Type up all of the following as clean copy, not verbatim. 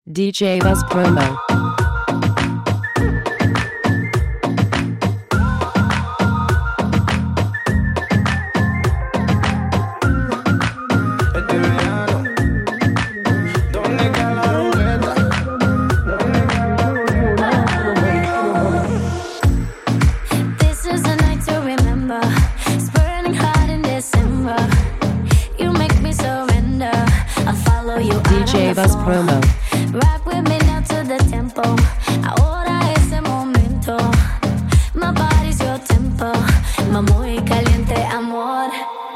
DJ Buzz Promo. DJ Buzz Promo. Rock with me now to the tempo. Ahora es el momento. My body's your tempo. My muy caliente amor.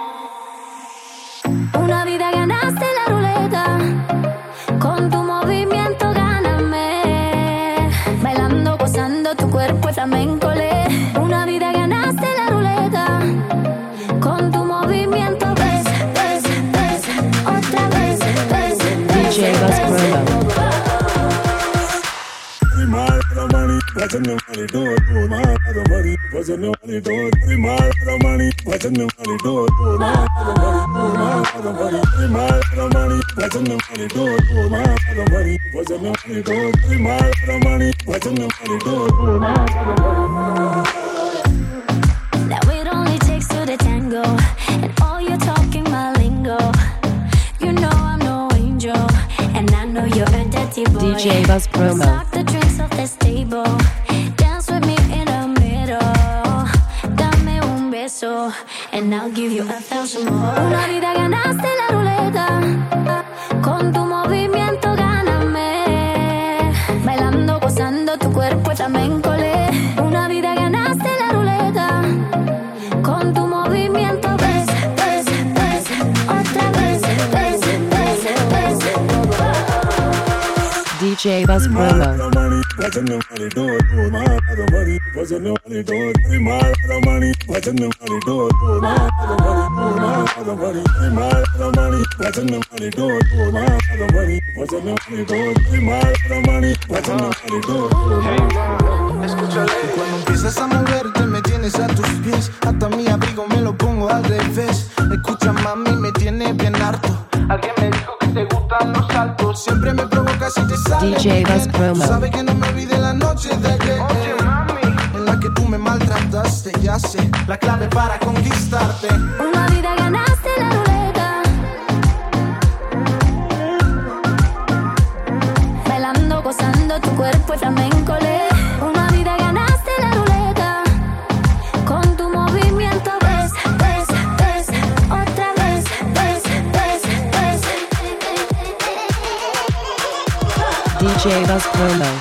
Una vida ganaste la ruleta. Con tu movimiento gáname. Bailando, gozando tu cuerpo es flamenco. Una vida ganaste la ruleta. Con tu movimiento ves, otra vez, DJ Buzz Promo. Now it only takes two to tango, and all you're talking my lingo. You know I'm no angel, and I know you're a dirty boy. DJ Buzz Promo. Knock the drinks off this table. Dance with me in the middle. Dame un beso, and I'll give you 1,000 more. Una vida ganaste la ruleta. Con tu movimiento gáname. Bailando, gozando tu cuerpo es flamenco. Una vida ganaste la ruleta. Con tu movimiento ves, otra vez, DJ Buzz Promo. Cuando empiezas a moverte me tienes a tus pies. Hasta mi abrigo me lo pongo al revés. Escucha mami, me tiene bien harto. Alguien me dijo que te gustan los saltos. Siempre me provocas y te sale DJ Buzz Promo. Tú sabes que no me olvidé la noche de ayer. En la que tú me maltrataste, ya sé la clave para conquistarte. Una vida ganaste la ruleta. Bailando, gozando tu cuerpo es flamenco. Una vida ganaste la ruleta. Con tu movimiento ves, otra vez, DJ Buzz Promo.